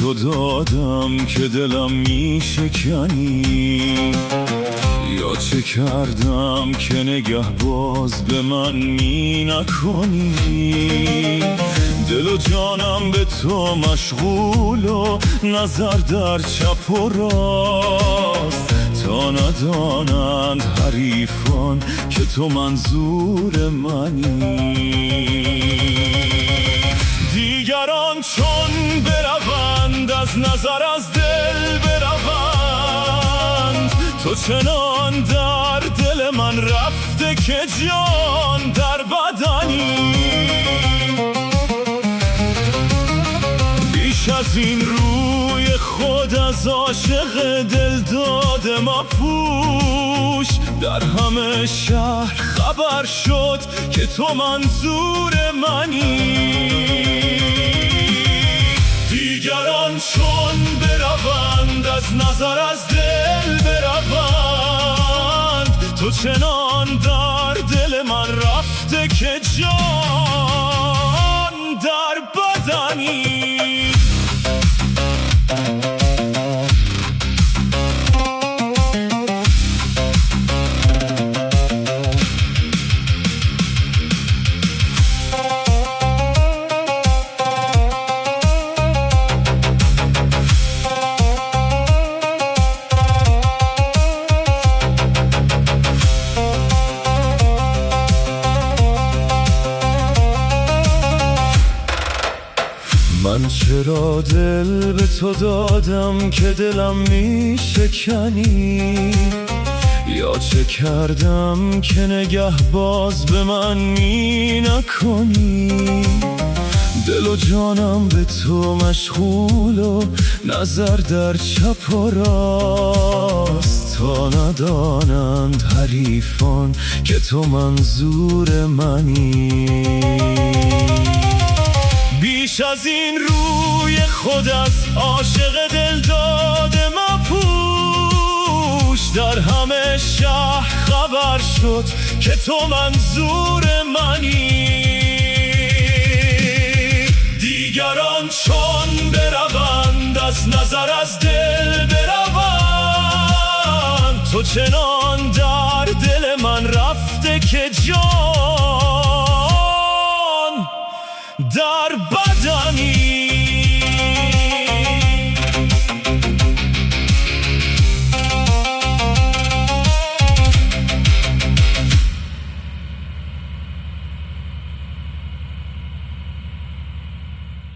تو دادم که دلم میشکنی، یا چه کردم که نگه باز به من می نکنی؟ دل و جانم به تو مشغول و نظر در چپ و راست، تا ندانند حریفان که تو منظور منی. دیگران چون بروند از نظر از دل بروند، تو چنان در دل من رفته که جان در بدنی. بیش از این روی خود از عاشق دل داده مپوش، در همه شهر خبر شد که تو منظور منی. دیگران چون بروند از نظر از دل بروند، تو چنان در دل من رفته که جان در بدنی. من چرا دل به تو دادم که دلم می شکنی، یا چه کردم که نگه باز به من می نکنی؟ دل و جانم به تو مشغول و نظر در چپ و راست، تا ندانند حریفان که تو منظور منی. بیش از این روی خود از عاشق دل داده مپوش، در همه شهر خبر شد که تو منظور منی. دیگران چون بروند از نظر از دل بروند، تو چنان در دل من رفته که جان